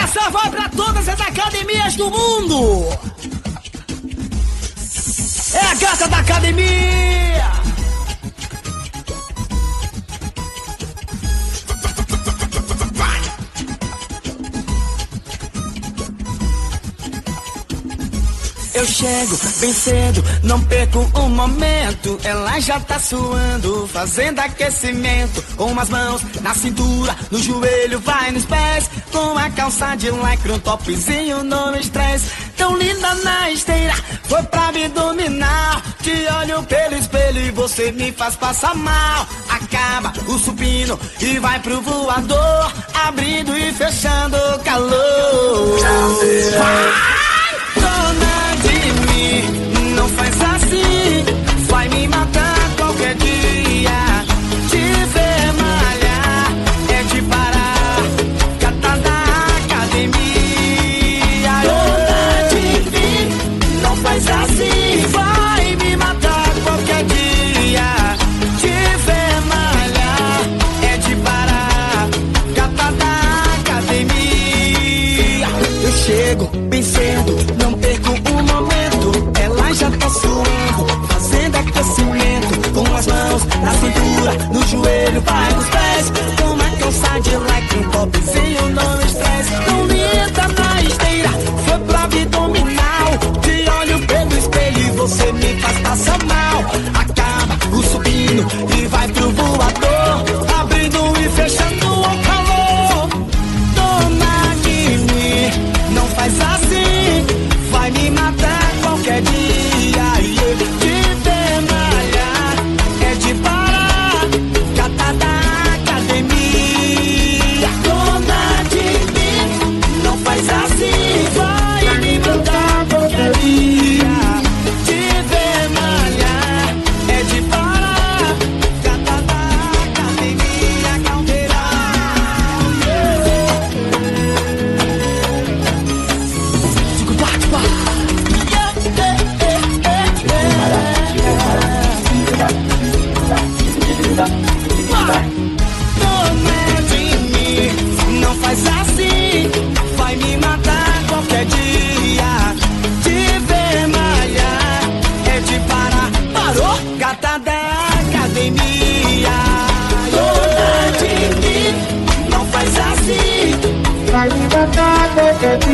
Essa vai pra todas as academias do mundo. É a gata da academia. Eu chego bem cedo, não perco um momento. Ela já tá suando, fazendo aquecimento. Com as mãos na cintura, no joelho, vai nos pés. Com a calça de lycra, um topzinho no estresse. Tão linda na esteira, foi pra abdominal. Te olho pelo espelho e você me faz passar mal. Acaba o supino e vai pro voador, abrindo e fechando o calor. Dona de mim, não faz assim, vai me matar qualquer dia. Te ver malhar é de parar, gata da academia. Dona de mim, não faz assim, vai me matar qualquer dia. Te ver malhar é de parar, gata da academia. Eu chego bem cedo, não perco um momento. Ela já tá suando, fazendo aquecimento. Com as mãos na cintura, no joelho, vai nos pés. Com uma calça de lycra, um topzinho no estresse. Tão linda na esteira, foi pro abdominal. Te olho pelo espelho e você me faz passar mal. Acaba o supino e vai pro voador, abrindo e fechando o calor. Dona de mim, não faz assim, vai me matar qualquer dia. Te ver malhar é de parar, gata da academia. Dona de mim, não faz assim, vai me matar qualquer dia. Te ver malhar é de parar, gata da academia. Caldeirão. Dona de mim, não faz assim, vai me matar qualquer dia. Te ver malhar é de parar, parou, gata da academia. Dona de mim, não faz assim, vai me matar qualquer dia.